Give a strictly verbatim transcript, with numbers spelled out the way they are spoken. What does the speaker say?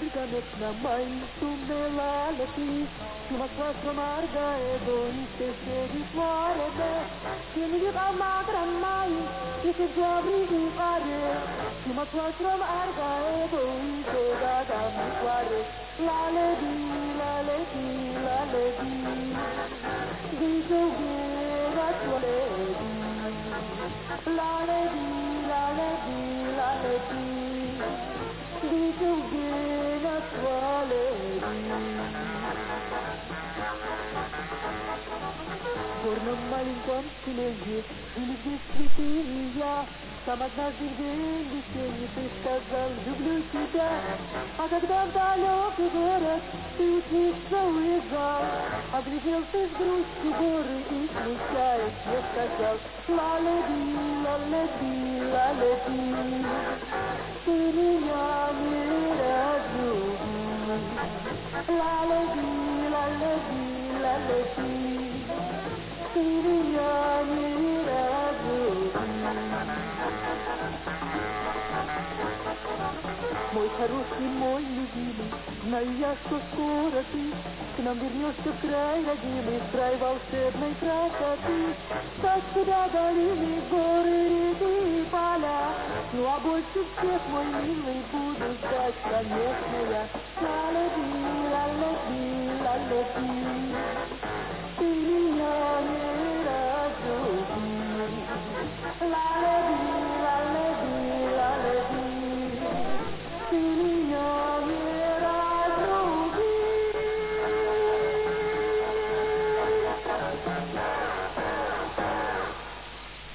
конечно, мои сумела лети, Cuma quattro marga e donite se di fuori che mi dica magra mai, che se giovri di fare, Cuma quattro marga e donite da da mi fuori, la le di, la le di, la le di, di giovere la tua le di, la le di, la le di, la le di, di giovere la tua le di. Горном маленьком селенье жили две я. Там однажды в день весенний ты сказал: люблю тебя. А когда в далекий город ты учиться уезжал, огляделся с грустью горы и, смущаясь, мне сказал: ла-ле-ди, ла-ле-ди, ла-ле-ди, ты меня не разлюби. Ла-ле-ди, ла-ле-ди, ла-ле-ди, ты меня не разлюби. Мой хороший, мой любимый, знаю я, что скоро ты к нам вернешься в край родимый, в край волшебной красоты. Ждать тебя долины, горы, реки и поля. Ну а больше всех, мой милый, буду ждать, конечно, я. Ла-ла-ди, ла-ла-ди, ла-ла-ди.